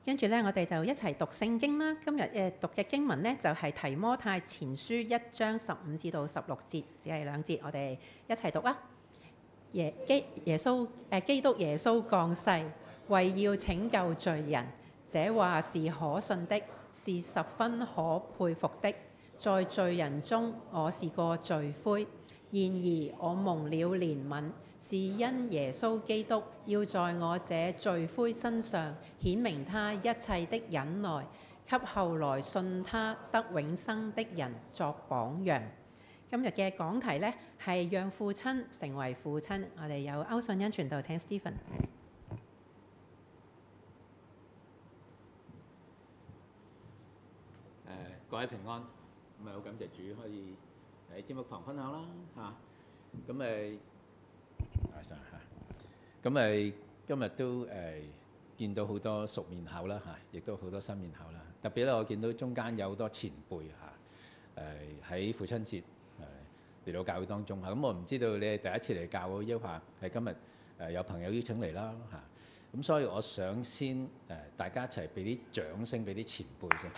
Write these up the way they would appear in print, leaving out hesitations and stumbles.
跟住咧，我哋就一齊讀聖經啦。今日讀嘅經文呢，就係提摩太前書1章15至到16節，只係2節，我哋一齊讀啊。基督耶穌降世，為要拯救罪人，這話是可信的，是十分可佩服的。在罪人中，我是個罪魁，然而我蒙了憐憫，是因耶穌基督要在我這罪魁身上顯明他一切的忍耐，給後來信他得永生的人作榜樣。今日嘅講題呢，係讓父親成為父親。我哋有歐信恩傳道，請 Stephen。 各位平安，咁好感謝主可以喺占卜堂分享啦嚇。今日都見到好多熟面口啦嚇，亦都好多新面口啦。特別咧，我見到中間有好多前輩嚇，喺父親節嚟到教會當中嚇。咁我唔知道你係第一次嚟教會，抑或係今日有朋友邀請嚟啦嚇。咁所以我想先大家一齊俾啲掌聲俾啲前輩先。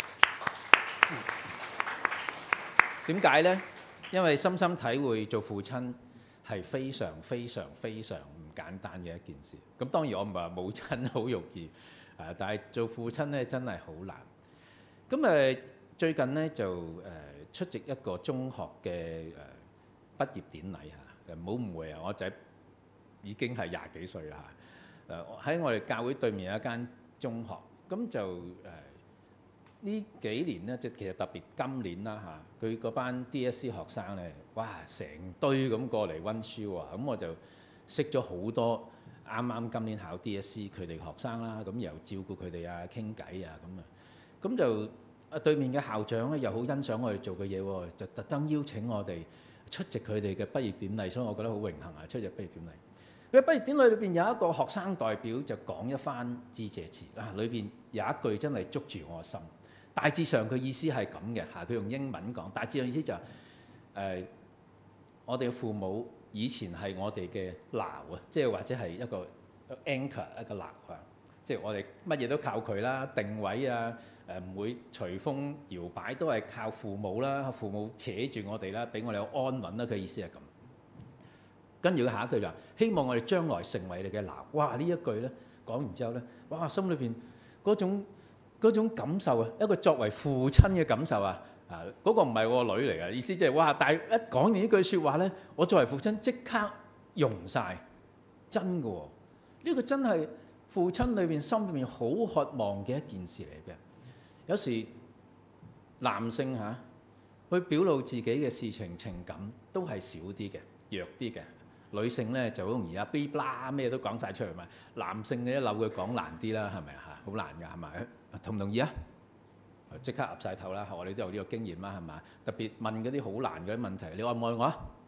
點解呢？因為深深體會做父親係非常非常非常唔簡單嘅一件事。咁當然我唔係話母親好容易，但係做父親咧真係好難。咁最近呢，就出席一個中學嘅畢業典禮嚇。唔好誤會啊，我仔已經係20幾歲啦嚇。喺我哋教會對面有一間中學，咁就呢幾年咧，即其實特別今年啦嚇，佢嗰班 DSE 學生咧，哇，成堆咁過嚟温書喎，咁我就識咗好多啱啱今年考 DSE 佢哋學生啦，咁又照顧佢哋啊，傾偈啊咁就對面嘅校長咧又好欣賞我哋做嘅嘢喎，就特登邀請我哋出席佢哋嘅畢業典禮，所以我覺得好榮幸啊，出席畢業典禮。佢畢業典禮裏邊有一個學生代表就講一番致謝詞啦，裏邊有一句真係捉住我嘅心。大致上佢意思係咁嘅嚇，佢用英文講。大致上意思就係我哋嘅父母以前係我哋嘅錨啊，即係或者係一個 anchor 一個錨啊，即係我哋乜嘢都靠佢啦，定位啊唔會隨風搖擺，都係靠父母啦，父母扯住我哋啦，俾我哋有安穩啦。佢意思係咁。跟住佢下一句就話：希望我哋將來成為你嘅錨。哇！呢一句咧講完之後咧，哇！心裏邊嗰種感受啊，一個作為父親嘅感受啊，嗰個唔係我女嚟嘅，意思即係哇！但係一講完呢句説話咧，我作為父親即刻融晒，真嘅喎，呢個真係父親裏邊心裏邊好渴望嘅一件事嚟嘅。有時男性去表露自己嘅事情情感都係少啲嘅，弱啲嘅。女性咧就好容易啊，B 啦咩都講晒出嚟嘛。男性嘅一扭佢講難啲啦，係咪啊？好難㗎，係咪？同唔同意啊？即刻岌晒頭啦！我哋都有呢個經驗啦，係嘛？特別問嗰啲好難嗰啲問題，你愛唔愛我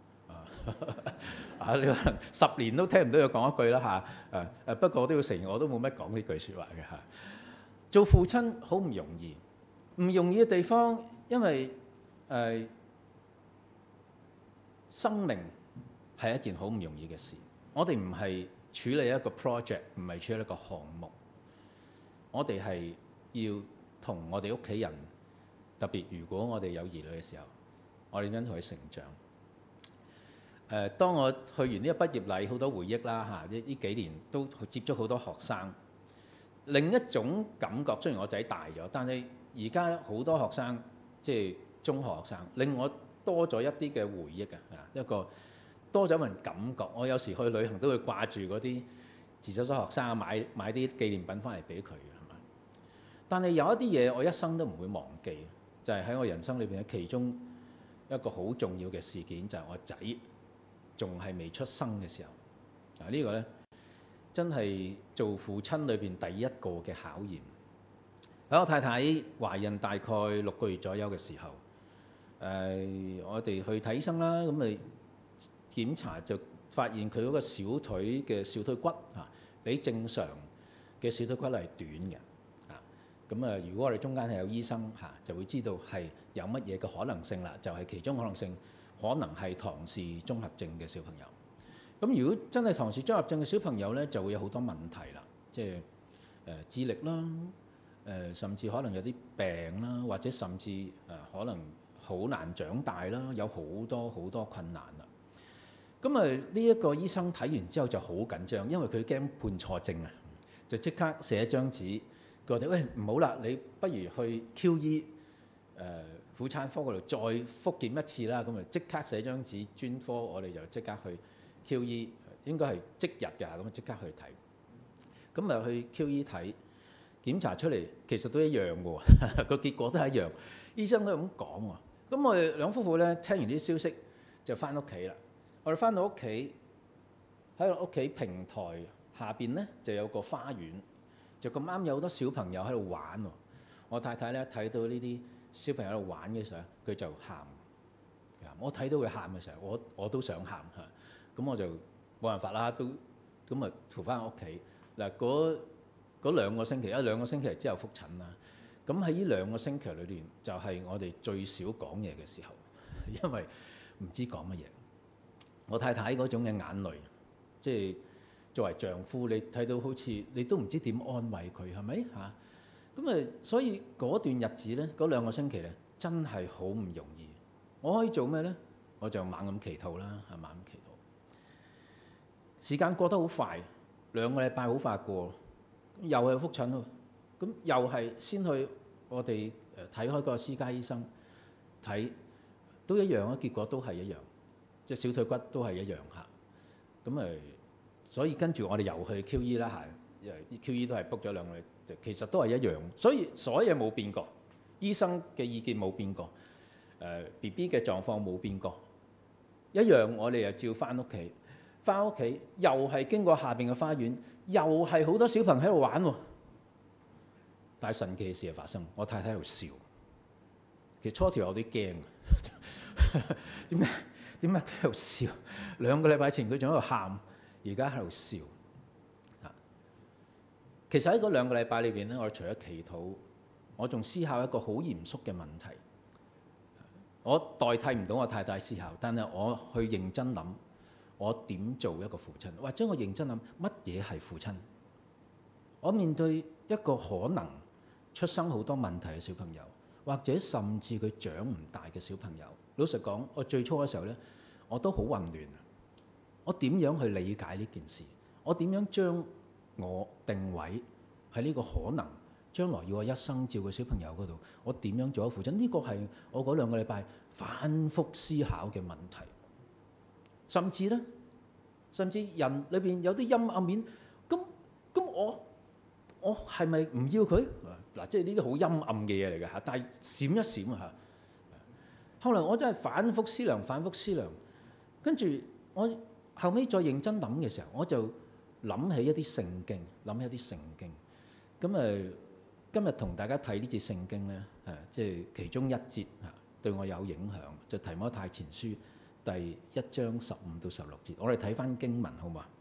啊？你可能10年都聽唔到佢講一句啦嚇。不過我都要承認，我都冇乜講呢句説話嘅嚇。做父親好唔容易，唔容易嘅地方，因為生命係一件好唔容易嘅事。我哋唔係處理一個 project，唔係處理一個項目，我哋係要同我哋屋企人，特別如果我哋有兒女嘅時候，我哋點樣同佢成長？當我去完呢個畢業禮，好多回憶啦嚇。呢幾年都接觸好多學生，另一種感覺。雖然我仔大咗，但係而家好多學生，即係中學學生，令我多咗一啲嘅回憶啊，一個多咗份感覺。我有時去旅行都會掛住嗰啲自修所學生啊，買啲紀念品翻嚟俾佢。但係有一啲嘢我一生都唔會忘記，就係喺我人生裏邊嘅其中一個好重要嘅事件，就係我仔仲係未出生嘅時候。呢個呢，真係做父親裏邊第一個嘅考驗。喺我太太懷孕大概6個月左右嘅時候，我哋去睇醫生啦，咁咪檢查就發現佢嗰個小腿嘅小腿骨比正常嘅小腿骨係短嘅。如果我哋中間係有醫生就會知道係有乜嘢嘅可能性啦。就係其中可能性，可能係唐氏綜合症嘅小朋友。咁如果真係唐氏綜合症嘅小朋友呢，就會有好多問題啦，即係智力啦、 甚至可能有啲病啦，或者甚至可能好難長大啦，有好多好多困難啦。咁呢一個醫生睇完之後就好緊張，因為佢驚判錯症啊，就即刻寫一張紙，佢話：喂，唔好啦，你不如去 QE 婦產科嗰度再復檢一次啦。咁即刻寫張紙，專科我哋就即刻去 QE， 應該係即日㗎，咁即刻去睇。咁去 QE 睇，檢查出嚟其實都一樣嘅喎，個結果都係一樣，醫生都係咁講喎。咁我哋兩夫婦咧聽完啲消息就翻屋企啦。我哋翻到屋企，喺屋企平台下邊咧就有個花園，就咁啱有好多小朋友喺度玩喎。我太太咧睇到呢啲小朋友喺度玩嘅時候，佢就喊。我睇到佢喊嘅時候，我都想喊嚇。咁我就冇辦法啦，都咁逃翻屋企嗱。嗰兩個星期，兩個星期之後覆診啦。咁喺呢兩個星期裏邊，就係我哋最少講嘢嘅時候，因為唔知講乜嘢。我太太嗰種嘅眼淚，即係作為丈夫，你睇到好似你都唔知點安慰佢，係咪嚇？咁所以嗰段日子咧，嗰兩個星期咧，真係好唔容易。我可以做咩咧？我就猛咁祈禱啦，猛咁祈禱。時間過得好快，兩個禮拜好快過，又係覆診咯。咁又係先去我哋睇開個私家醫生睇，都一樣啊，結果都係一樣。即係小腿骨都係一樣嚇，咁所以跟住我哋又去 QE 啦嚇，因為 QE 都係 book 咗兩個月，其實都係一樣，所以所有嘢冇變過，醫生嘅意見冇變過，BB 嘅狀況冇變過，一樣我哋又照翻屋企，翻屋企又係經過下邊嘅花園，又係好多小朋友喺度玩喎，但係神奇嘅事係發生，我太太喺度笑，其實初條有啲驚，點解佢喺度笑？兩個禮拜前佢仲喺度喊，而家喺度笑。其實喺嗰兩個禮拜裏邊咧，我除咗祈禱，我仲思考一個好嚴肅嘅問題。我代替唔到我太太思考，但係我去認真諗，我點做一個父親，或者我認真諗乜嘢係父親？我面對一個可能出生好多問題嘅小朋友，或者甚至佢長唔大嘅小朋友。老實講，我最初嘅時候咧，我都好混亂。我點樣去理解呢件事？我點樣將我定位喺呢個可能將來要我一生照顧小朋友嗰度？我點樣做一個父親？呢個係我嗰兩個禮拜反覆思考嘅問題。甚至人裏邊有啲陰暗面，咁我係咪唔要佢？嗱，即係呢啲好陰暗嘅嘢嚟嘅嚇，但係閃一閃啊嚇。後來我真係反覆思量，跟住我後尾再認真諗嘅時候，我就諗起一啲聖經，咁今日同大家睇呢節聖經咧，即係其中一節對我有影響，就提摩太前書第1章15到16節，我哋睇翻經文好嘛？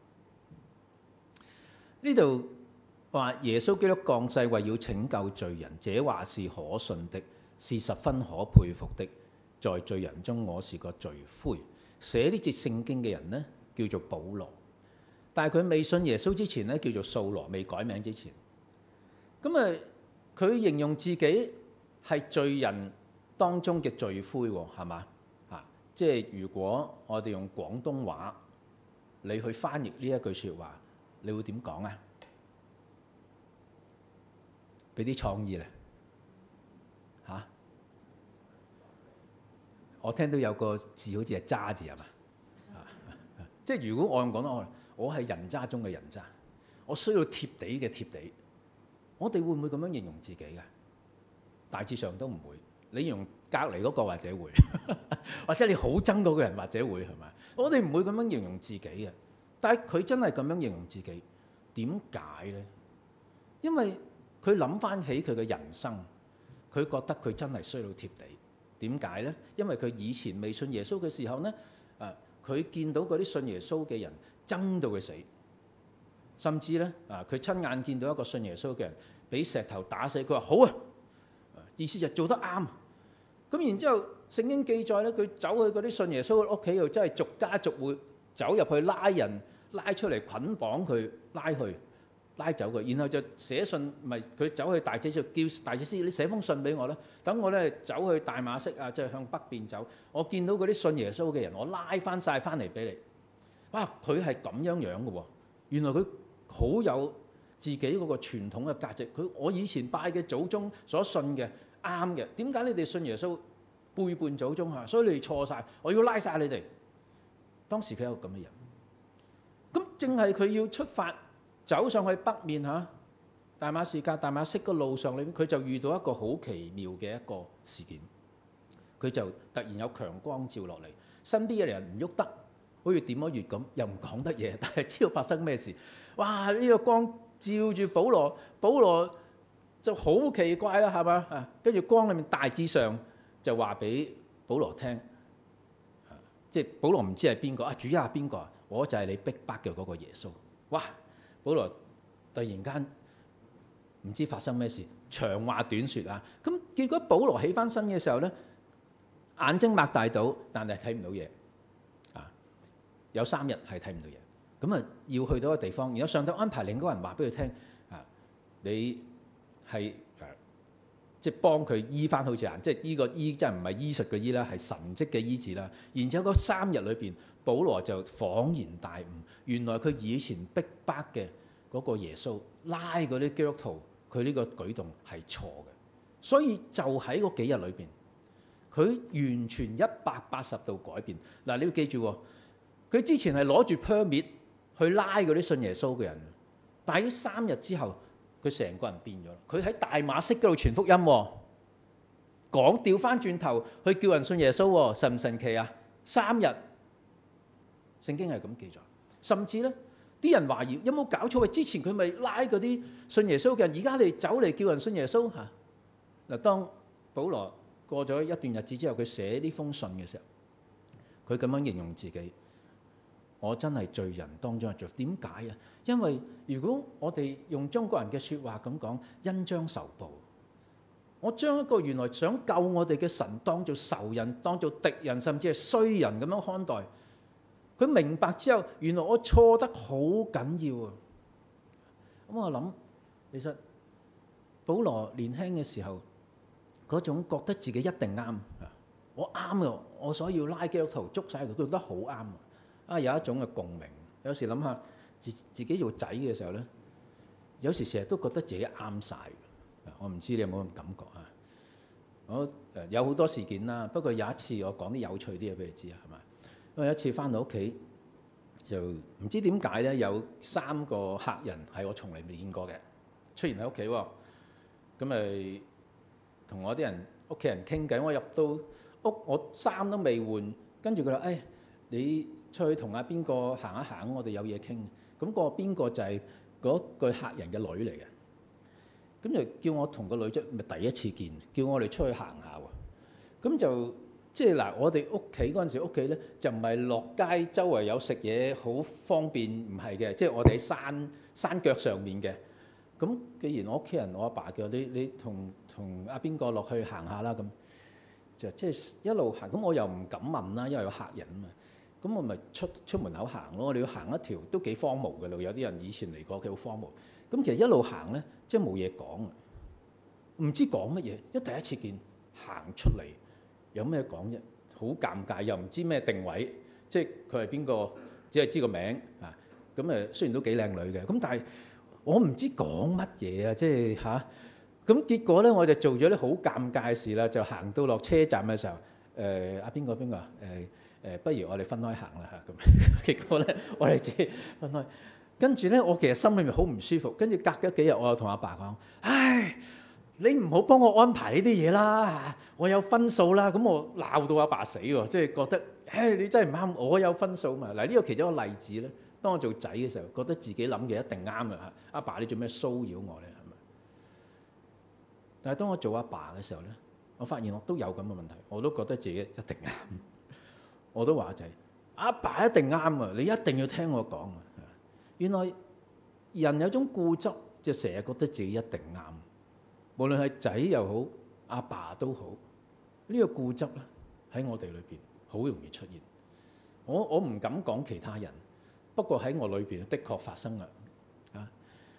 呢度話耶穌基督降世為要拯救罪人，這話是可信的，是十分可佩服的。在罪人中，我是個罪魁。寫呢節聖經嘅人呢，叫做保羅，但係佢未信耶穌之前呢，叫做掃羅，未改名之前。咁佢形容自己係罪人當中嘅罪魁喎，係嘛？即係如果我哋用廣東話，你去翻譯呢一句説話，你會點講啊？俾啲創意咧嚇！我聽到有個字好似係渣字係嘛？即係如果我用廣東話，我係人渣中嘅人渣，我需要貼地嘅貼地。我哋會唔會咁樣形容自己嘅？大致上都唔會。你形容隔離嗰個或者會，或者你好憎嗰個人或者會係咪？我哋唔會咁樣形容自己嘅。但係佢真係咁樣形容自己，點解咧？因為佢諗翻起佢嘅人生，佢覺得佢真係需要貼地。點解咧？因為佢以前未信耶穌嘅時候咧，佢見到嗰啲信耶穌嘅人憎到佢死，甚至咧佢親眼見到一個信耶穌嘅人俾石頭打死，佢話好啊，意思就做得啱。咁然之後聖經記載咧，佢走去嗰啲信耶穌嘅屋企度，真係逐家逐戶走入去拉人，拉出嚟捆綁佢，拉去拉走佢，然後就寫信，咪佢走去大祭司，叫大祭司你寫封信俾我啦，等我咧走去大馬色啊，即係向北邊走。我見到嗰啲信耶穌嘅人，我拉翻晒翻嚟俾你。哇！佢係咁樣嘅喎，原來佢好有自己嗰個傳統嘅價值。我以前拜嘅祖宗所信嘅啱嘅，點解你哋信耶穌背叛祖宗啊？所以你哋錯晒，我要拉晒你哋。當時佢有咁嘅人，咁正係佢要出發。走上去北面大馬士革、大馬色個路上裏邊，佢就遇到一個好奇妙嘅一個事件。佢就突然有強光照落嚟，身邊嘅人唔喐得，好似點咗穴咁，又唔講得嘢，但係知道發生咩事。哇！呢個光照住保羅，保羅就好奇怪啦，係嘛？跟住光裏面大致上就話俾保羅聽，即係保羅唔知係邊個啊？主啊，邊個啊？我就係你逼迫嘅嗰個耶穌。哇！保羅突然間唔知發生咩事，長話短説啊！咁結果保羅起翻身嘅時候咧，眼睛擘大到，但係睇唔到嘢啊！有3日係睇唔到嘢，咁啊要去到一個地方，然後上帝安排另一個人話俾佢聽啊，你係即係幫佢醫翻好似眼，即係呢個醫真係唔係醫術嘅醫啦，係神蹟嘅醫治啦。然之後嗰3日裏邊，保羅就恍然大悟，原來佢以前逼迫嘅嗰個耶穌拉嗰啲基督徒，佢呢個舉動係錯嘅。所以就喺嗰幾日裏邊，佢完全180度改變。嗱，你要記住，佢之前係攞住 permit 去拉嗰啲信耶穌嘅人，但係呢3日之後，佢成個人變咗。佢喺大馬色嗰度傳福音，講調翻轉頭去叫人信耶穌，神唔神奇啊？3日，聖經係咁記載。甚至咧，啲人懷疑有冇搞錯？之前佢咪拉嗰啲信耶穌嘅人，而家你走嚟叫人信耶穌嚇？嗱，當保羅過咗一段日子之後，佢寫呢封信嘅時候，佢咁樣形容自己：我真係罪人當中嘅罪。點解啊？因為如果我哋用中國人嘅説話咁講，恩將仇報。我將一個原來想救我哋嘅神當做仇人、當做敵人，甚至係衰人咁樣看待。佢明白之後，原來我錯得好緊要啊！咁我諗，其實保羅年輕嘅時候嗰種覺得自己一定啱，我啱嘅，我所以要拉基督徒捉晒佢，佢覺得好啱啊！有一種嘅共鳴。有時諗下自己做仔嘅時候咧，有時成日都覺得自己啱晒。我唔知你有冇咁感覺啊？我有好多事件啦，不過有一次我講啲有趣啲嘢俾你知啊，係咪？因為有一次翻到屋企，就唔知點解咧，有3個客人係我從嚟未見過嘅出現喺屋企喎。咁咪同我啲人屋企人傾偈，我入到屋，我衫都未換，跟住佢話：誒，你出去同阿邊個行一行，我哋有嘢傾。咁個邊個就係嗰個客人嘅女嚟嘅。咁就叫我同個女仔咪第一次見，叫我哋出去行下喎。咁就即係嗱，我哋屋企嗰陣時，屋企咧就唔係落街周圍有食嘢好方便，唔係嘅，即係我哋喺山腳上面嘅。咁既然我屋企人，我阿爸叫你同阿邊個落去行下啦，咁就即係一路行。咁我又唔敢問啦，因為有客人啊嘛。咁我咪出門口行咯。我哋要行一條都幾荒蕪嘅路，有啲人以前嚟過，幾好荒蕪。咁其實一路行咧，即係冇嘢講啊，唔知講乜嘢。因為第一次見，行出嚟有咩講啫？好尷尬，又唔知咩定位，即係佢係邊個，只係知個名啊。咁誒雖然都幾靚女嘅，咁但係我唔知講乜嘢啊，即係嚇。咁結果咧，我就做咗啲好尷尬嘅事啦。就行到落車站嘅時候，阿邊個啊？不如我哋分開行啦嚇。咁結果咧，我哋自己分開。跟住咧，我其實心裏面好唔舒服。跟住隔咗幾日，我又同阿爸講：唉，你唔好幫我安排呢啲嘢啦，我有分數啦。咁我鬧到阿爸死喎，即係覺得，唉，你真係唔啱，我有分數嘛。嗱，呢個其中一個例子咧，當我做仔嘅時候，覺得自己諗嘅一定啱嘅嚇。阿爸，你做咩騷擾我咧？係咪？但係當我做阿爸嘅時候咧，我發現我都有咁嘅問題，我都覺得自己一定啱。我都話仔，阿爸一定啱啊，你一定要聽我講啊。原來人有種固執，就成日覺得自己一定啱，無論係仔又好，阿爸都好。呢個固執咧喺我哋裏邊好容易出現。我唔敢講其他人，不過喺我裏邊的確發生啦。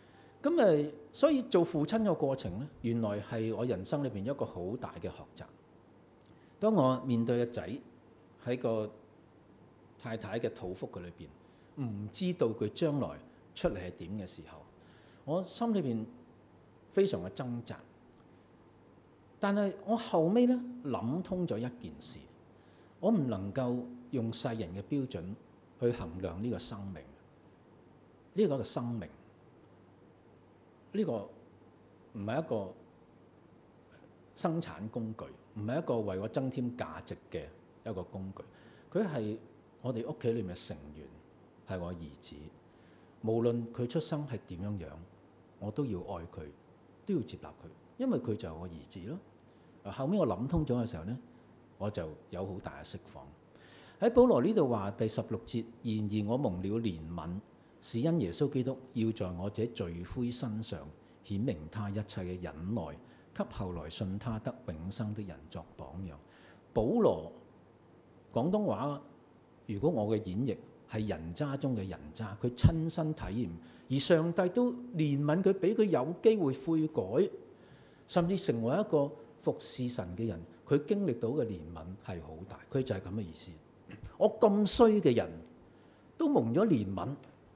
所以做父親嘅過程咧，原來係我人生裏邊一個好大嘅學習。當我面對個仔喺個太太嘅肚腹嘅裏邊，唔知道佢將來出嚟係點嘅時候，我心裏邊非常嘅掙扎。但係我後尾咧諗通咗一件事，我唔能夠用世人嘅標準去衡量呢個生命。呢個係一個生命，呢個唔係一個生產工具，唔係一個為我增添價值嘅一個工具。佢係我哋屋企裏面嘅成員，係我兒子。無論佢出生係點樣樣，我都要愛佢，都要接納佢，因為佢就係我兒子咯。後面我諗通咗嘅時候呢，我就有好大嘅釋放。喺保羅呢度話第16節，然而我蒙了憐憫，是因耶穌基督要在我這罪魁身上顯明他一切嘅忍耐，給後來信他得永生的人作榜樣。保羅廣東話，如果我嘅演繹係人渣中嘅人渣，佢親身體驗，而上帝都憐憫佢，俾佢有機會悔改，甚至成為一個服侍神嘅人。佢經歷到嘅憐憫係好大，佢就係咁嘅意思。我咁衰嘅人都蒙咗憐憫，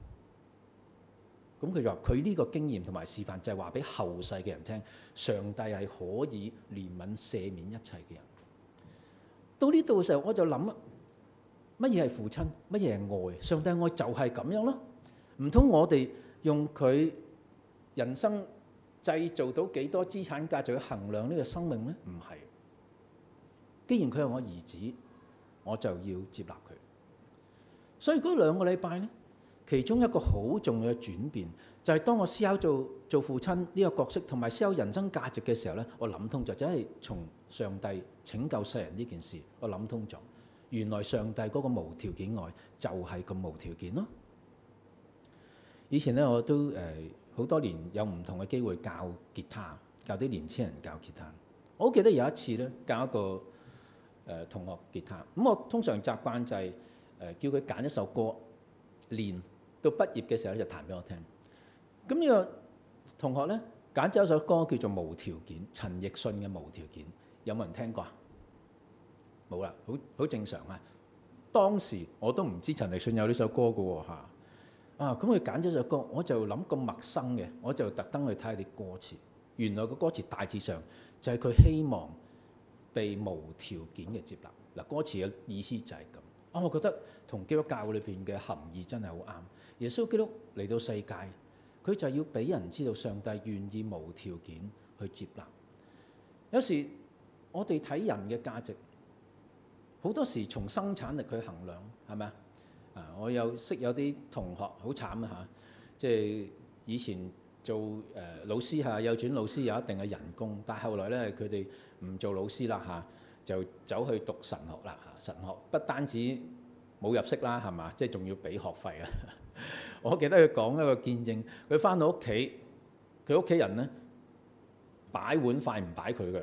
咁佢就話佢呢個經驗同埋示範就係話俾後世嘅人聽，上帝係可以憐憫赦免一切嘅人。到呢度嘅時候，我就諗啦，乜嘢係父親？乜嘢係愛？上帝愛就係咁樣咯。唔通我哋用佢人生製造到幾多資產價值去衡量呢個生命呢？唔係。既然佢係我兒子，我就要接納佢。所以嗰2個禮拜呢，其中一個好重要嘅轉變，就係當我思考做父親呢個角色，同埋思考人生價值嘅時候呢，我諗通咗，就係從上帝拯救世人呢件事，我諗通咗。原來上帝嗰個無條件愛就係咁無條件咯。以前呢，我都好多年有唔同嘅機會教吉他，教啲年輕人教吉他。我好記得有一次呢，教一個同學吉他，咁我通常習慣就係叫佢揀一首歌練，到畢業嘅時候就彈俾我聽。咁呢個同學呢，揀咗一首歌叫做《無條件》，陳奕迅嘅《無條件》，有冇人聽過啊？冇啦，好正常啊。當時我都唔知陳奕迅有呢首歌㗎喎嚇。咁佢揀咗首歌，我就諗咁陌生嘅，我就特登去睇下啲歌詞。原來個歌詞大致上就係佢希望被無條件嘅接納。嗱，歌詞嘅意思就係咁。我覺得同基督教裏邊嘅含義真係好啱。耶穌基督嚟到世界，佢就要俾人知道上帝願意無條件去接納。有時我哋睇人嘅價值，好多時從生產力去衡量，係咪啊？我識有啲同學好慘啊，即係以前做老師嚇，幼稚園老師有一定嘅人工，但係後來咧佢哋唔做老師啦嚇，就走去讀神學啦嚇。神學不單止冇入息啦，係嘛，即係仲要俾學費啊！我記得佢講一個見證，佢翻到屋企，佢屋企人咧擺碗筷唔擺佢嘅。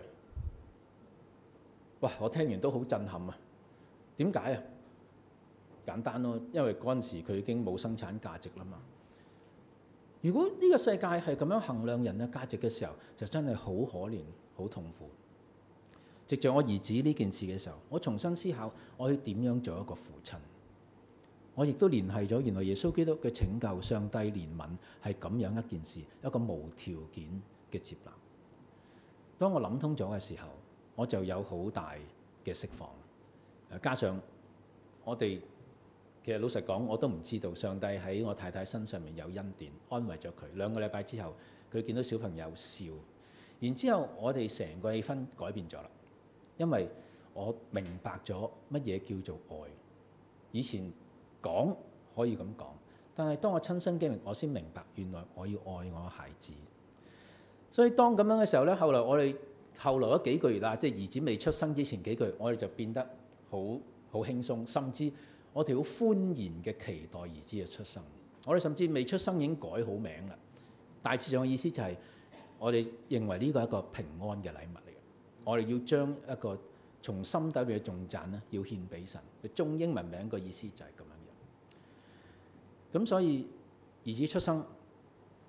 哇！我聽完都好震撼啊！點解啊？簡單咯，因為嗰陣時佢已經冇生產價值啦嘛。如果呢個世界係咁樣衡量人嘅價值嘅時候，就真係好可憐、好痛苦。藉著我兒子呢件事嘅時候，我重新思考我要點樣做一個父親。我亦都聯繫咗原來耶穌基督嘅拯救、上帝憐憫係咁樣一件事，一個無條件嘅接納。當我諗通咗嘅時候，我就有好大嘅釋放。加上我哋其實老實講，我都唔知道上帝喺我太太身上面有恩典，安慰咗佢。2個禮拜之後，佢見到小朋友笑，然之後我哋成個氣氛改變咗啦。因為我明白咗乜嘢叫做愛。以前講可以咁講，但係當我親身經歷，我先明白原來我要愛我孩子。所以當咁樣嘅時候呢，後來嗰幾個月啦，即係兒子未出生之前幾個月，我哋就變得好輕鬆，甚至我哋好歡然嘅期待兒子嘅出生。我哋甚至未出生已經改好名啦。大致上嘅意思就係我哋認為呢個係一個平安嘅禮物嚟嘅。我哋要將一個從心底裏嘅頌讚咧，要獻俾神。中英文名個意思就係咁樣樣。咁所以兒子出生，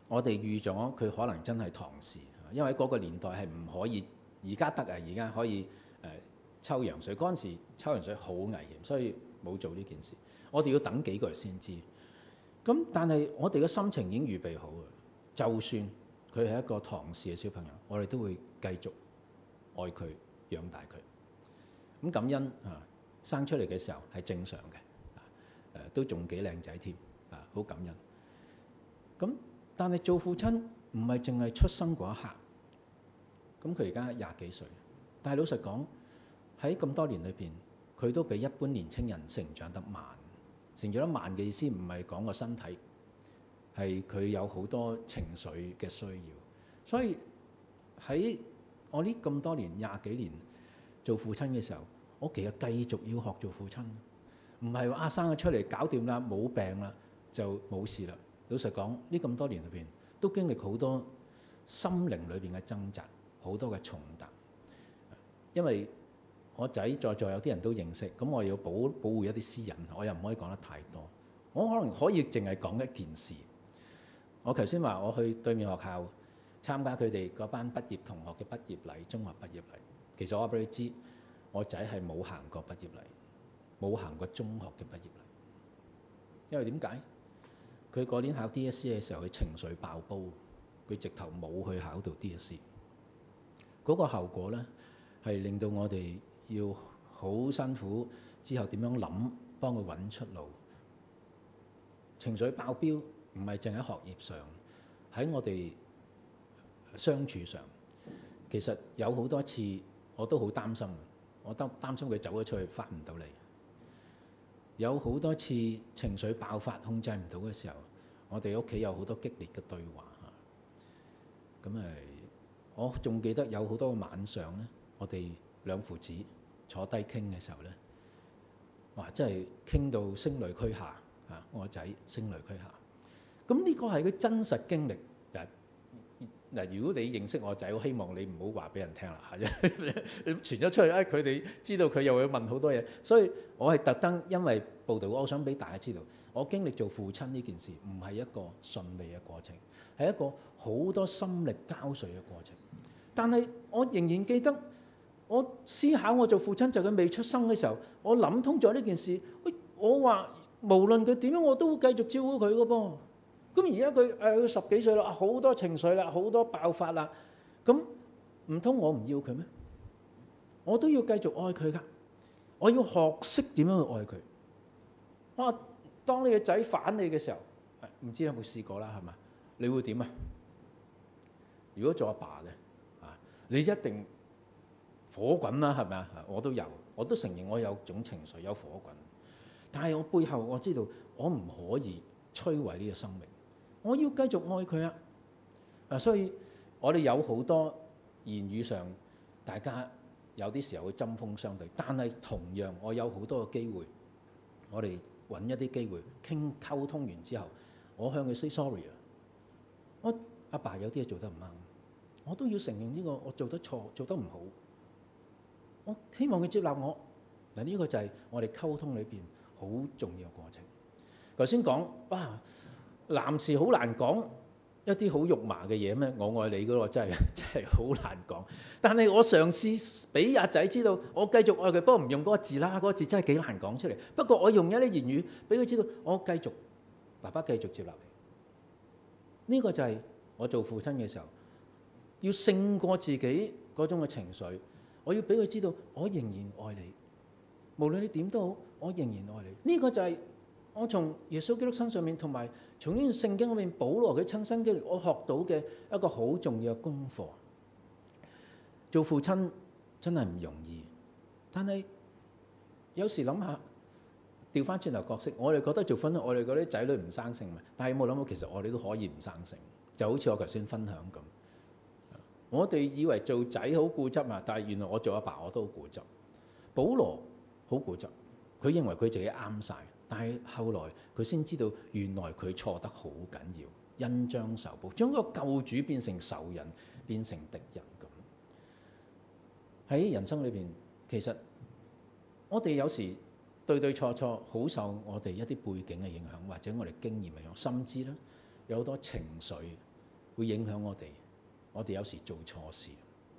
我哋預咗佢可能真係唐氏，因為嗰個年代係唔可以，而家得啊，而家可以抽羊水，嗰陣時抽羊水好危險，所以冇做呢件事。我哋要等幾個月先知。咁但係我哋嘅心情已經預備好嘅，就算佢係一個唐氏嘅小朋友，我哋都會繼續愛佢、養大佢。咁感恩啊，生出嚟嘅時候係正常嘅，都仲幾靚仔添啊，好感恩。咁但係做父親唔係淨係出生嗰一刻。咁佢而家20幾歲，但係老實講喺咁多年裏邊，佢都比一般年青人成長得慢。成長得慢嘅意思唔係講個身體，係佢有好多情緒嘅需要。所以喺我呢咁多年20幾年做父親嘅時候，我其實繼續要學做父親，唔係話生咗出嚟搞掂啦，冇病啦就冇事啦。老實講，呢咁多年裏邊都經歷好多心靈裏邊嘅掙扎，好多嘅重擔。因為我仔在座有啲人都認識，咁我要保護一啲私隱，我又唔可以講得太多。我可能可以淨係講一件事。我頭先話我去對面學校參加佢哋嗰班畢業同學嘅畢業禮，中學畢業禮。其實我話俾你知，我仔係冇行過畢業禮，冇行過中學嘅畢業禮。因為點解？佢嗰年考 DSE 嘅時候，佢情緒爆煲，佢直頭冇去考到 DSE。嗰個後果呢，係令到我哋要好辛苦，之後點樣諗幫佢揾出路。情緒爆標唔係淨喺學業上，喺我哋相處上，其實有好多次我都好擔心，我擔心佢走咗出去翻唔到嚟。有好多次情緒爆發控制唔到嘅時候，我哋屋企有好多激烈嘅對話。咁我仲記得有好多個晚上咧，我哋兩父子坐低傾嘅時候咧，哇！真係傾到聲淚俱下啊！我個仔聲淚俱下。咁呢個係佢真實經歷。嗱，如果你認識我仔，我希望你唔好話俾人聽啦嚇，你傳咗出去，佢哋知道佢又會問好多嘢。所以我係特登因為報導，我想俾大家知道，我經歷做父親呢件事唔係一個順利嘅過程，係一個好多心力交瘁嘅過程。但係我仍然記得，我思考我做父親就佢未出生嘅時候，我諗通咗呢件事。我話無論佢點樣，我都會繼續照顧佢嘅噃。咁而家佢10幾歲啦，好多情緒啦，好多爆發啦。咁唔通我唔要佢咩？我都要繼續愛佢㗎。我要學識點樣去愛佢。當你嘅仔反你嘅時候，唔知有冇試過啦，係嘛？你會點啊？如果做阿爸嘅，你一定火滾啦，係咪啊？我都有，我都承認我有種情緒，有火滾。但係我背後我知道，我唔可以摧毀呢個生命。我要繼續愛佢啊！所以我哋有好多言語上，大家有啲時候會針鋒相對，但係同樣我有好多個機會，我哋揾一啲機會溝通完之後，我向佢 say sorry 啊！我阿爸有啲嘢做得唔啱，我都要承認呢個我做得錯，做得唔好。我希望佢接納我。嗱，呢個就係我哋溝通裏邊好重要嘅過程。頭先講男士好難講一啲好肉麻嘅嘢咩？我愛你嗰個真係好難講。但係我嘗試俾阿仔知道，我繼續愛佢，不過唔用嗰個字啦，嗰個字真係幾難講出嚟。不過我用一啲言語俾佢知道，我繼續，爸爸繼續接納你。呢個就係我做父親嘅時候，要勝過自己嗰種嘅情緒。我要俾佢知道，我仍然愛你，無論你點都好，我仍然愛你。呢個就係我從耶穌基督身上面，同埋從呢段聖經裏面保羅佢親身經歷，我學到嘅一個好重要嘅功課。做父親真係唔容易，但係有時諗下調翻轉頭角色，我哋覺得做父親，我哋嗰啲仔女唔生性，但係有冇諗過其實我哋都可以唔生性？就好似我頭先分享咁，我哋以為做仔好固執啊，但係原來我做阿爸我都好固執。保羅好固執，佢認為佢自己啱晒。但係後來佢先知道，原來佢錯得好緊要，恩將仇報，將個救主變成仇人，變成敵人咁。喺人生裏邊，其實我哋有時對錯錯，好受我哋一啲背景嘅影響，或者我哋經驗嘅影響，甚至咧有好多情緒會影響我哋。我哋有時做錯事，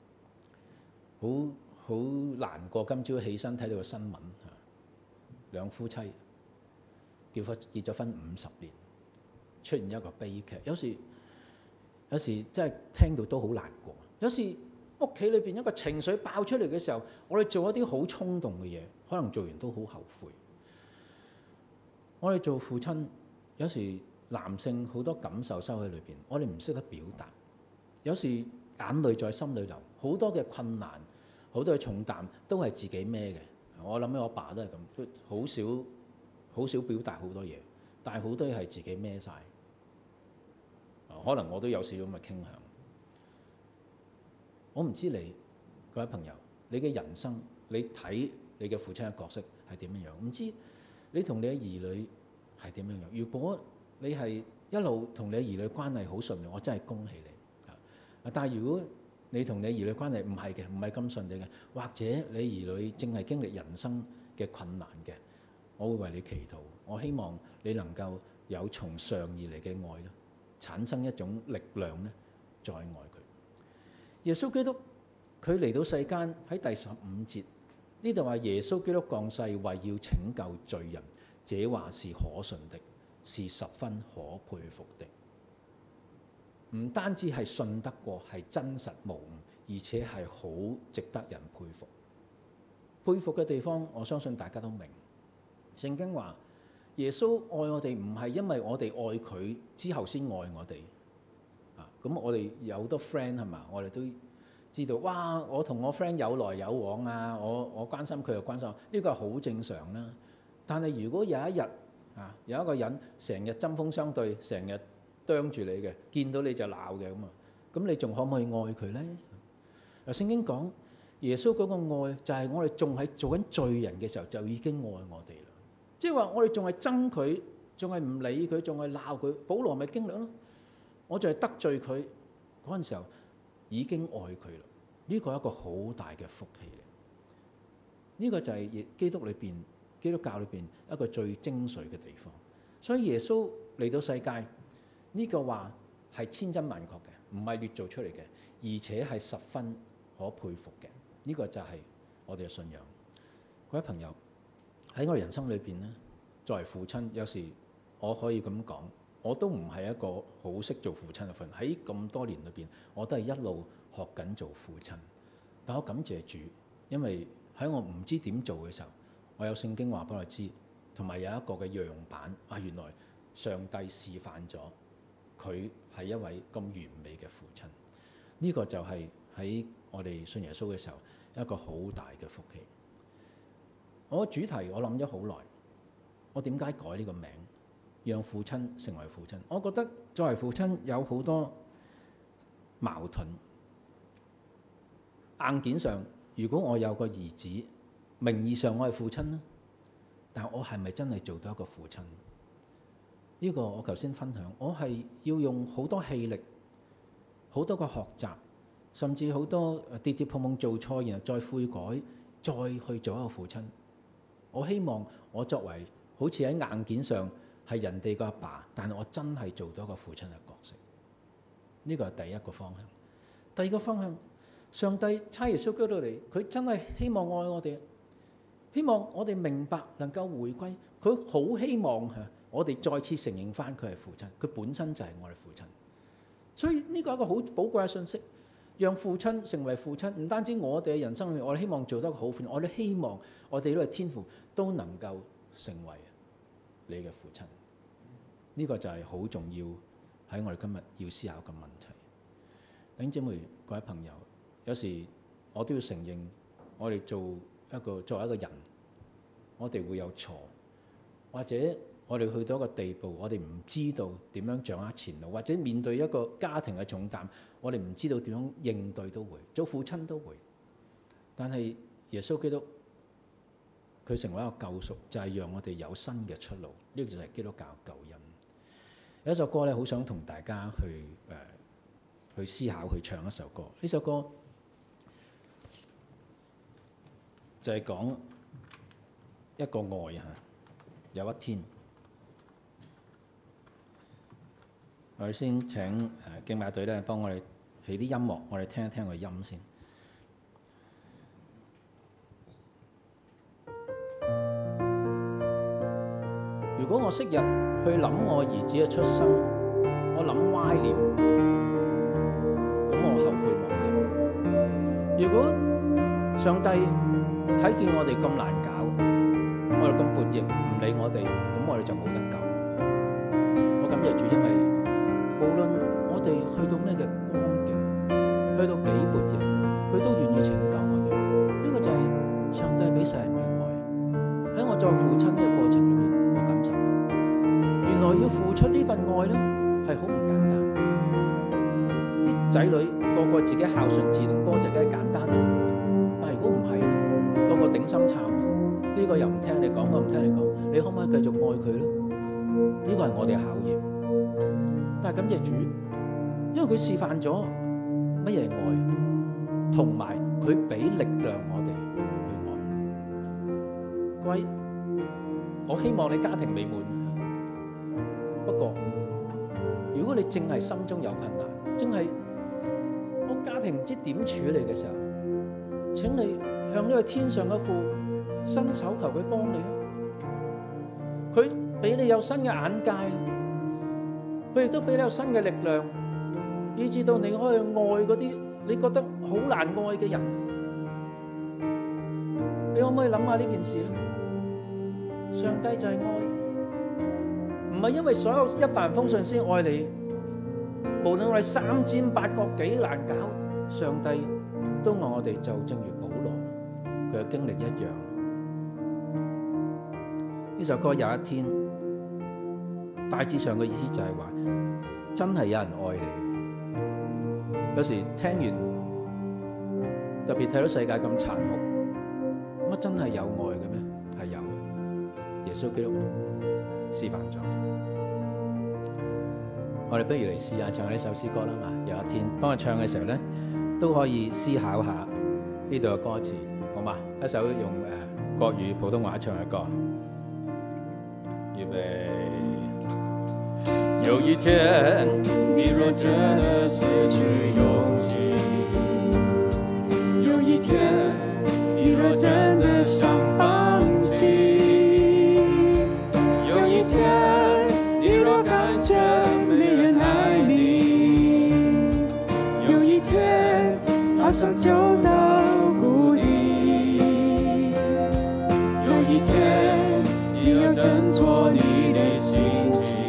好難過。今朝起身睇到個新聞，兩夫妻結咗婚50年，出現一個悲劇。有時真係聽到都好難過。有時屋企裏邊一個情緒爆出嚟嘅時候，我哋做一啲好衝動嘅嘢，可能做完都好後悔。我哋做父親，有時男性好多感受收喺裏邊，我哋唔識得表達。有時眼淚在心裏流，好多嘅困難，好多嘅重擔都係自己孭嘅。我諗起我爸都係咁，好少表達好多嘢，但係好多嘢係自己孭晒。可能我都有少少咁嘅傾向。我唔知你各位朋友，你嘅人生，你睇你嘅父親嘅角色係點樣樣？唔知你同你嘅兒女係點樣樣？如果你係一路同你嘅兒女關係好順利，我真係恭喜你。但係如果你同你兒女關係唔係嘅，唔係咁順利嘅，或者你兒女正係經歷人生嘅困難嘅，我會為你祈禱。我希望你能夠有從上而嚟嘅愛咯，產生一種力量咧，再愛佢。耶穌基督佢嚟到世間喺第15節呢度話，耶穌基督降世為要拯救罪人，這話是可信的，是十分可佩服的。唔單止係信得過，係真實無誤，而且係好值得人佩服。佩服嘅地方，我相信大家都明。聖經話耶穌愛我哋唔係因為我哋愛佢之後先愛我哋。咁我哋有好多 friend 係嘛，我哋都知道，哇！我同我 friend 有來有往啊，我關心佢又關心我，呢個係好正常啦。但係如果有一日有一個人成日針鋒相對，成日啄住你嘅，見到你就鬧嘅咁你仲可唔可以愛佢呢？聖經講耶穌嗰個愛就係我哋仲係做緊罪人嘅時候就已經愛我哋啦。即係話我哋仲係憎佢，仲係唔理佢，仲係鬧佢。保羅咪經歷咯，我就係得罪佢嗰陣時候已經愛佢啦。呢個係一個好大嘅福氣嚟。呢個就係基督教裏邊一個最精髓嘅地方。所以耶穌嚟到世界，呢個話係千真萬確嘅，唔係捏造出嚟嘅，而且係十分可佩服嘅。呢個就係我哋嘅信仰。各位朋友，喺我人生裏邊咧，作為父親，有時我可以咁講，我都唔係一個好識做父親嘅份。喺咁多年裏邊，我都係一路學緊做父親。但我感謝主，因為喺我唔知點做嘅時候，我有聖經話俾我知，同埋有一個嘅樣板。原來上帝示範咗佢係一位咁完美嘅父親。呢個就係喺我哋信耶穌嘅時候一個好大嘅福氣。我主題我諗咗好耐，我點解改呢個名，讓父親成為父親？我覺得作為父親有好多矛盾。硬件上，如果我有個兒子，名義上我係父親啦，但我係咪真係做到一個父親？呢個我頭先分享，我係要用好多氣力，好多個學習，甚至好多跌跌碰碰做錯，然後再悔改，再去做一個父親。我希望我作為好似喺硬件上係人哋個阿爸，但係我真係做到一個父親嘅角色。呢個係第一個方向。第二個方向，上帝差耶穌基督嚟，佢真係希望愛我哋，希望我哋明白能夠回歸。佢好希望我哋再次承認翻佢係父親，佢本身就係我哋父親。所以呢個係一個好寶貴嘅信息，讓父親成為父親，唔單止我哋嘅人生裏面，我哋希望做得好父親，我哋希望我哋呢個天父都能夠成為你嘅父親。呢個就係好重要喺我哋今日要思考嘅問題。弟兄姊妹、各位朋友，有時我都要承認，我哋作為一個人，我哋會有錯，或者我哋去到一個地步，我哋唔知道點樣掌握前路，或者面對一個家庭嘅重擔，我哋唔知道點樣應對都會，做父親都會。但係耶穌基督佢成為一個救贖，就係讓我哋有新嘅出路。呢個就係基督教救恩。有一首歌咧，好想同大家去思考，去唱一首歌。呢首歌就係講一個愛有一天， 我哋先請敬拜隊咧幫我哋起啲音樂，我哋聽一聽個音先。如果我昔日去諗我兒子嘅出生，我諗歪念，咁我後悔莫及。如果上帝睇見我哋咁難搞，我哋咁叛逆，唔理我哋，咁我哋就冇得救。我感謝主，因為無論我哋去到咩嘅光景，去到幾叛逆，佢都願意拯救我哋。呢個就係上帝俾世人嘅愛。喺我作父親呢個過程裏面，我感受到原來要付出呢份愛咧係好唔簡單。啲仔女個個自己孝順自動波就梗係簡單啦，但係如果唔係，個個頂心杉，呢個又唔聽你講，嗰個唔聽你講，你可唔可以繼續愛佢咧？呢個係我哋嘅考驗。但係感謝主，因為佢示範咗乜嘢愛，同埋佢俾力量我哋去愛。各位，我希望你家庭美滿。不過，如果你淨係心中有困難，淨係我家庭唔知點處理嘅時候，請你向呢個天上嘅父伸手求佢幫你啊！佢俾你有新嘅眼界，佢亦都俾你有新嘅力量，以至到你可以愛嗰啲你覺得好難愛嘅人。你可唔可以諗下呢件事咧？上帝就係愛，唔係因為所有一帆風順先愛你，無論我哋三尖八角幾難搞，上帝都愛我哋，就正如保羅佢嘅經歷一樣。呢首歌有一天，大致上嘅意思就係話，真係有人愛你。有時聽完，特別睇到世界咁殘酷，乜真係有愛嘅咩？係有嘅，耶穌基督示範咗。我哋不如嚟試下唱呢首詩歌啦嘛！有一天，當我唱嘅時候咧，都可以思考下呢度嘅歌詞，好嘛？一首用國語普通話唱嘅歌。預備。有一天，你若真的失去勇氣，有一天，你若真的想放棄，有一天，你若感覺沒人愛你，有一天，好像走到谷底，有一天，你要振作你的心情，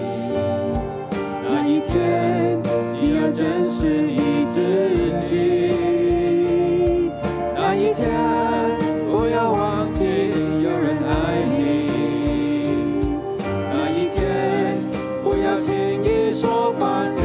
那一天，你要真實你自己，那一天，不要忘記有人愛你，那一天，不要輕易說放棄。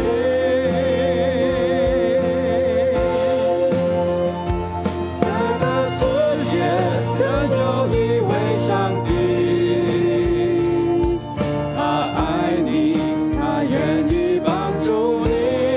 這個世界真有一位上帝，他愛你，他願意幫助你。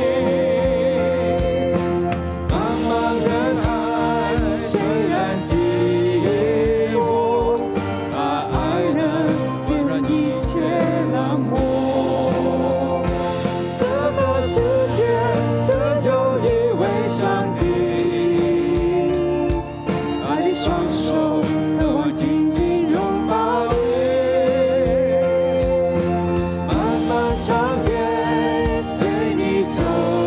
茫茫人海雖然寂寞，他愛能滋潤一切冷漠。這個世界真有一位上帝，愛的雙手渴望緊緊擁抱你。漫漫長夜陪你走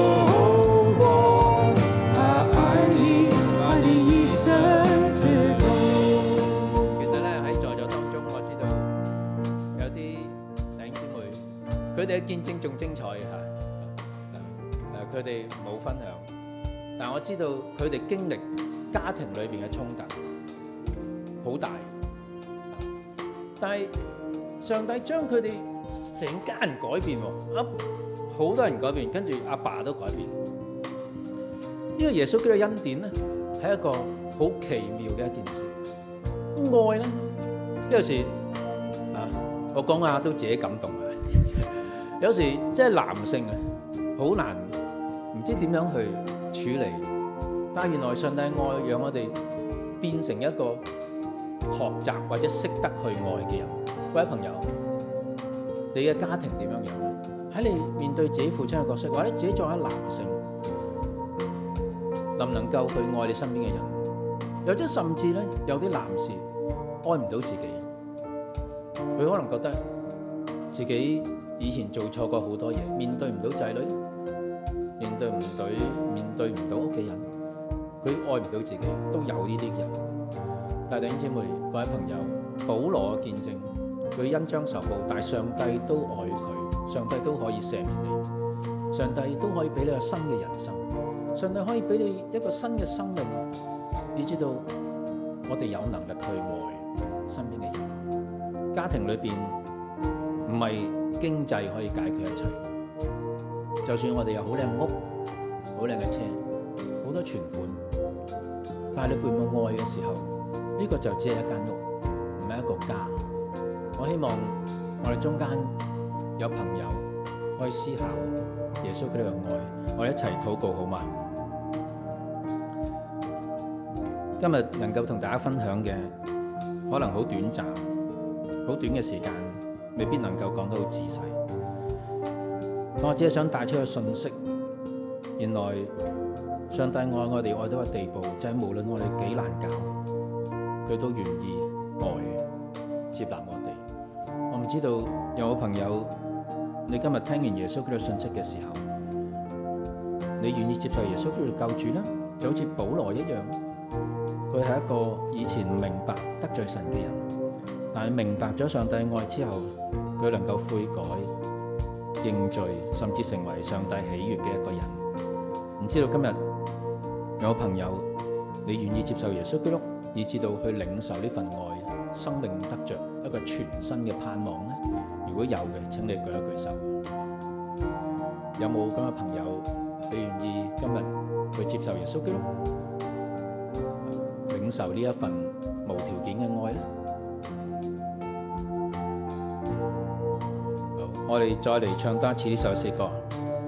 過，他愛你，把你一生之中。其實咧喺在座當中，我知道有啲弟兄姊妹，佢哋嘅見證仲精彩嚇。佢哋冇分享，但我知道佢哋經歷家庭裏邊嘅衝突好大，但係上帝將佢哋成家人改變喎，好多人改變，跟住阿爸都改變。呢個耶穌基督嘅恩典咧，係一個好奇妙嘅一件事。愛咧，有時我講下都自己感動啊。有時即係男性啊，好難。唔知點樣去處理，但係原來上帝愛讓我哋變成一個學習或者識得去愛嘅人。各位朋友，你嘅家庭點樣樣咧？ 喺你面對自己父親嘅角色，或者自己作為一男性，能唔能夠去愛你身邊嘅人？又或者甚至咧，有啲男士愛唔到自己，佢可能覺得自己以前做錯過好多嘢，面對唔到仔女，面對唔到屋企人，佢愛唔到自己，都有呢啲人。但係弟兄姊妹、各位朋友，保羅嘅見證，佢因將受報，但係上帝都愛佢，上帝都可以赦免你，上帝都可以俾你個新嘅人生，上帝可以俾你一個新嘅生命，你知道我哋有能力去愛身邊嘅人。家庭裏邊唔係經濟可以解決一切，就算我哋有好靚屋、好靚嘅車、好多存款，但係你背冇愛嘅時候，呢個就只係一間屋，唔係一個家。我希望我哋中間有朋友可以思考耶穌基督嘅愛，我哋一齊禱告好嗎？今日能夠同大家分享嘅可能好短暫，好短嘅時間，未必能夠講得好仔細。我只係想帶出個信息，原來上帝愛我哋愛到個地步，就係無論我哋幾難搞，佢都願意愛接納我哋。我唔知道有冇朋友，你今日聽完耶穌基督信息嘅時候，你願意接受耶穌基督救主呢？就好似保羅一樣，佢係一個以前唔明白得罪神嘅人，但係明白咗上帝愛之後，佢能夠悔改、認罪，甚至成為上帝喜悅嘅一個人。唔知道今日有冇朋友，你願意接受耶穌基督，以至到去領受呢份愛，生命得着一個全新嘅盼望呢？如果有嘅，請你舉一舉手。有冇咁嘅朋友，你願意今日去接受耶穌基督，領受呢一份無條件嘅愛呢？好，我哋再嚟唱多一次呢首詩歌。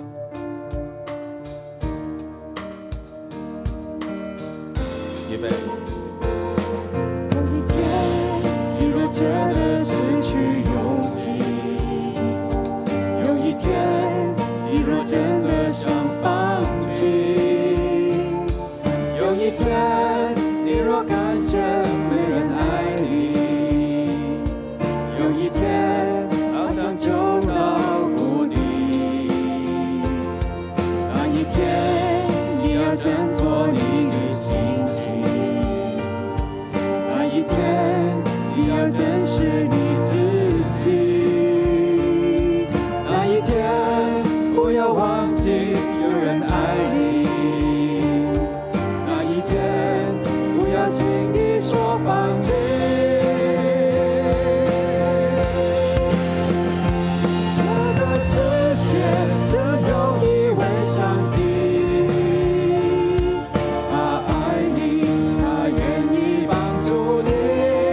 預備。 有一天，你若覺得失去勇氣，有一天，你若真的想放棄，有一天，你若感覺沒人愛你，有一天，好像走到谷底，那一天，你要振作你的心情，那一天，你要珍視你自己，那一天，不要忘記有人愛你，那一天，不要輕易說放棄。這個世界只有一位上帝，他愛你，他願意幫助你。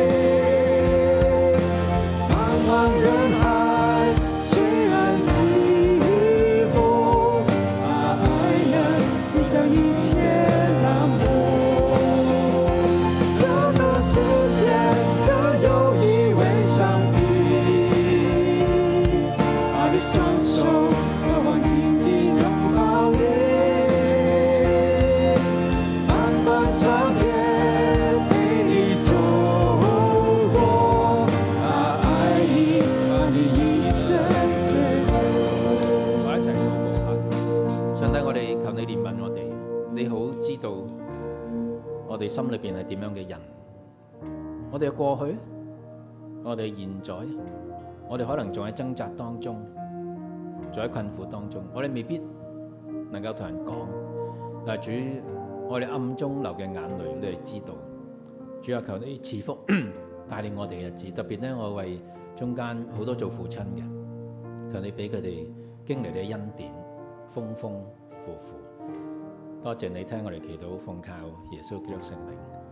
茫茫人海，雖然起伏，他愛能抵消一切浪波。這個世界只有一位上帝，他的雙手渴望緊緊擁抱你，漫漫長夜陪你走過，他愛你，把你一生追求。 我一齊禱告下。上帝，我哋求你憐憫我哋，你好知道我哋心裏邊係點樣嘅人，我哋嘅過去，我哋嘅現在，我哋可能仲喺掙扎當中，仲喺困苦當中，我哋未必能夠同人講，但係主，我哋暗中流嘅眼淚，你係知道。主啊，求你賜福帶領我哋嘅日子，特別呢，我為中間好多做父親嘅，求你俾佢哋經歷你嘅恩典，豐豐富富。多謝你聽我哋祈禱，奉靠耶穌基督聖名。